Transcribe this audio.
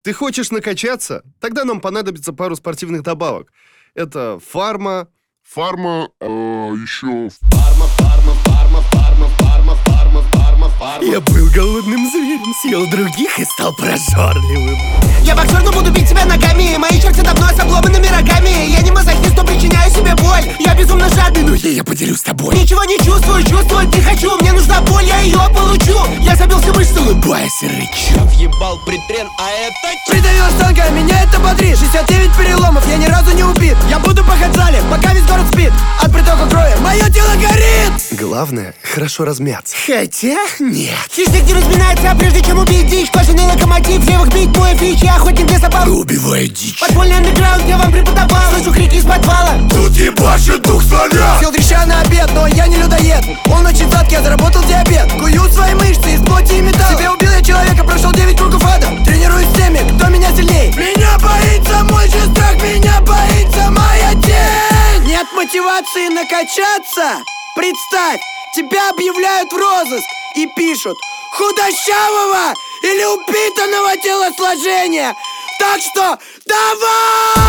Ты хочешь накачаться? Тогда нам понадобится пару спортивных добавок. Это фарма... еще... Я был голодным зверем, съел других и стал прожорливым. Я боксер, но буду бить тебя ногами. Мои черти давно с обломанными рогами. Я не мазохист, но причиняю себе боль. Я безумно жадный, но Я поделюсь с тобой. ничего не чувствую, чувствовать не хочу. Мне нужна боль, я ее получу. Я забился мышцы, Улыбаясь и рычу. Я въебал притрен, а это Придавила штанга, меня это бодрит. 69 переломов, я ни разу не убит. Я буду пахать в зале, пока весь город спит. От притока крови мое тело горит. Главное, хорошо размяться. Хотя нет. Хищник не разминается, прежде чем убить дичь. Кожаный локомотив, левых бить мой фич. Я охотник для собак. Убиваю дичь. Подпольный андеграунд я вам преподавал. Слышу крики из подвала. Тут ебашит дух слоня. Съел дрища на обед, но я не людоед. Он очень сладкий, я заработал диабет. Кую свои мышцы из плоти и металла. Себе убил я человека, прошел 9 кругов ада. Тренируюсь с теми, кто меня сильней. Меня боится мой же страх, меня боится моя тень. Нет мотивации накачаться. Представь, тебя объявляют в розыск и пишут: худощавого или упитанного телосложения. Так что давай!